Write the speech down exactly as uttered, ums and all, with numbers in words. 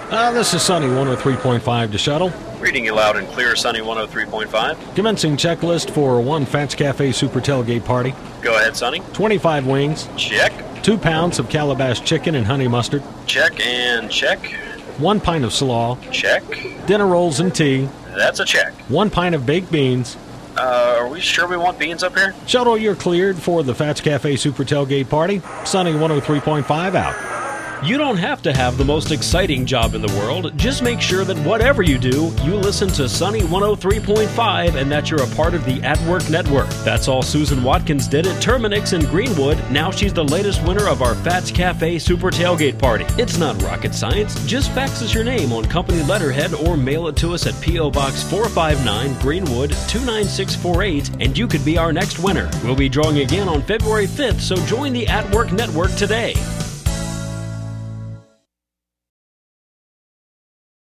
Uh, this is Sunny one oh three point five to Shuttle. Reading you loud and clear, Sunny one oh three point five. Commencing checklist for one Fats Cafe Super Tailgate Party. Go ahead, Sunny. twenty-five wings. Check. Two pounds of Calabash chicken and honey mustard. Check and check. One pint of slaw. Check. Dinner rolls and tea. That's a check. One pint of baked beans. Uh, are we sure we want beans up here? Shuttle, you're cleared for the Fats Cafe Super Tailgate Party. Sunny one oh three point five out. You don't have to have the most exciting job in the world. Just make sure that whatever you do, you listen to Sunny one oh three point five and that you're a part of the At Work Network. That's all Susan Watkins did at Terminix in Greenwood. Now she's the latest winner of our Fats Cafe Super Tailgate Party. It's not rocket science. Just fax us your name on company letterhead or mail it to us at P O Box four five nine, Greenwood two nine six four eight, and you could be our next winner. We'll be drawing again on February fifth, so join the At Work Network today.